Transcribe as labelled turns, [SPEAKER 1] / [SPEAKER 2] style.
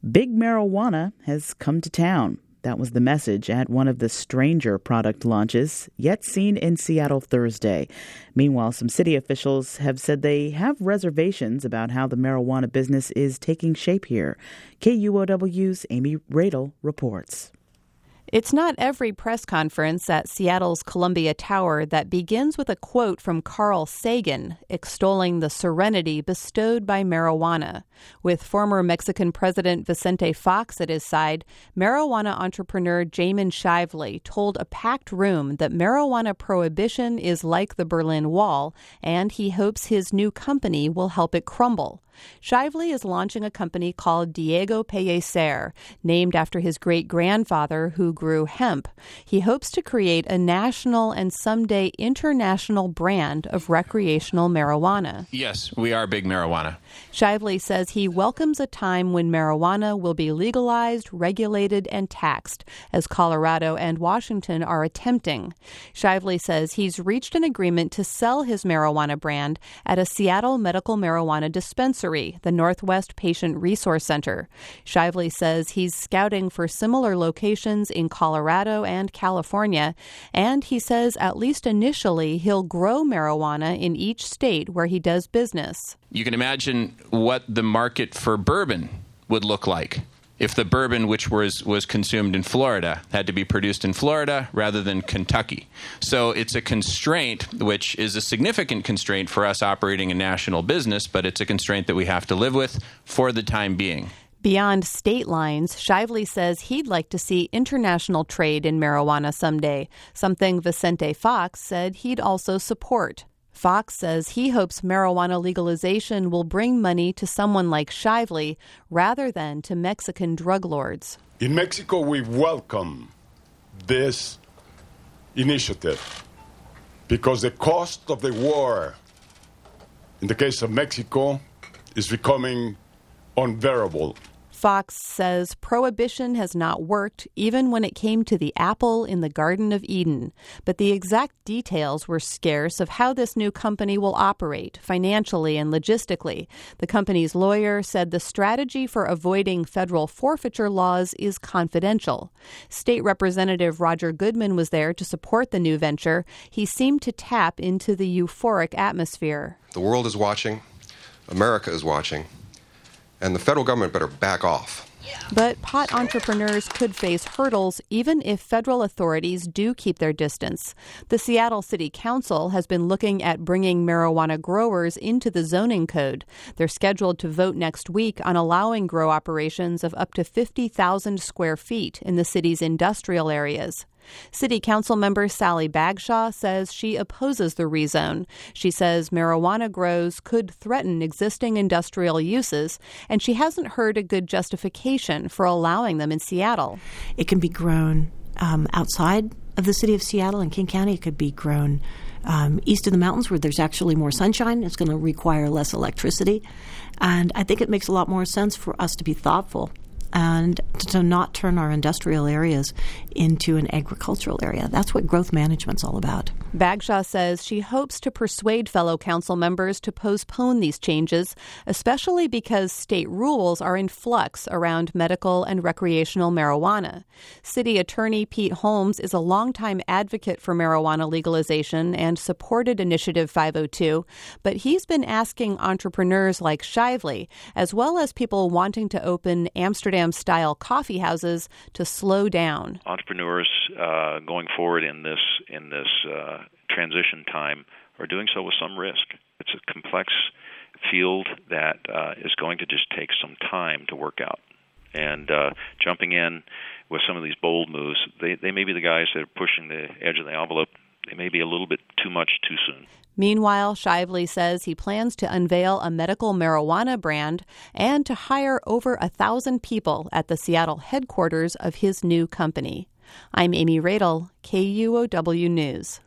[SPEAKER 1] Big marijuana has come to town. That was the message at one of the stranger product launches yet seen in Seattle Thursday. Meanwhile, some city officials have said they have reservations about how the marijuana business is taking shape here. KUOW's Amy Radel reports.
[SPEAKER 2] It's not every press conference at Seattle's Columbia Tower that begins with a quote from Carl Sagan extolling the serenity bestowed by marijuana. With former Mexican President Vicente Fox at his side, marijuana entrepreneur Jamin Shively told a packed room that marijuana prohibition is like the Berlin Wall, and he hopes his new company will help it crumble. Shively is launching a company called Diego Pellicer, named after his great-grandfather who grew hemp. He hopes to create a national and someday international brand of recreational marijuana.
[SPEAKER 3] Yes, we are big marijuana.
[SPEAKER 2] Shively says he welcomes a time when marijuana will be legalized, regulated, and taxed, as Colorado and Washington are attempting. Shively says he's reached an agreement to sell his marijuana brand at a Seattle medical marijuana dispensary, the Northwest Patient Resource Center. Shively says he's scouting for similar locations in Colorado and California, and he says at least initially he'll grow marijuana in each state where he does business.
[SPEAKER 3] You can imagine what the market for bourbon would look like if the bourbon, which was consumed in Florida, had to be produced in Florida rather than Kentucky. So it's a constraint, which is a significant constraint for us operating a national business, but it's a constraint that we have to live with for the time being.
[SPEAKER 2] Beyond state lines, Shively says he'd like to see international trade in marijuana someday, something Vicente Fox said he'd also support. Fox says he hopes marijuana legalization will bring money to someone like Shively rather than to Mexican drug lords.
[SPEAKER 4] In Mexico, we welcome this initiative because the cost of the war, in the case of Mexico, is becoming unbearable.
[SPEAKER 2] Fox says prohibition has not worked even when it came to the apple in the Garden of Eden. But the exact details were scarce of how this new company will operate financially and logistically. The company's lawyer said the strategy for avoiding federal forfeiture laws is confidential. State Representative Roger Goodman was there to support the new venture. He seemed to tap into the euphoric atmosphere.
[SPEAKER 5] The world is watching. America is watching. And the federal government better back off.
[SPEAKER 2] But pot entrepreneurs could face hurdles even if federal authorities do keep their distance. The Seattle City Council has been looking at bringing marijuana growers into the zoning code. They're scheduled to vote next week on allowing grow operations of up to 50,000 square feet in the city's industrial areas. City Council member Sally Bagshaw says she opposes the rezone. She says marijuana grows could threaten existing industrial uses, and she hasn't heard a good justification for allowing them in Seattle.
[SPEAKER 6] It can be grown outside of the city of Seattle in King County. It could be grown east of the mountains where there's actually more sunshine. It's going to require less electricity. And I think it makes a lot more sense for us to be thoughtful and to not turn our industrial areas into an agricultural area. That's what growth management's all about.
[SPEAKER 2] Bagshaw says she hopes to persuade fellow council members to postpone these changes, especially because state rules are in flux around medical and recreational marijuana. City Attorney Pete Holmes is a longtime advocate for marijuana legalization and supported Initiative 502, but he's been asking entrepreneurs like Shively, as well as people wanting to open Amsterdam-style coffee houses, to slow down.
[SPEAKER 7] Entrepreneurs going forward in this transition time are doing so with some risk. It's a complex field that is going to just take some time to work out. And jumping in with some of these bold moves, they may be the guys that are pushing the edge of the envelope. They may be a little bit too much too soon.
[SPEAKER 2] Meanwhile, Shively says he plans to unveil a medical marijuana brand and to hire over 1,000 people at the Seattle headquarters of his new company. I'm Amy Radel, KUOW News.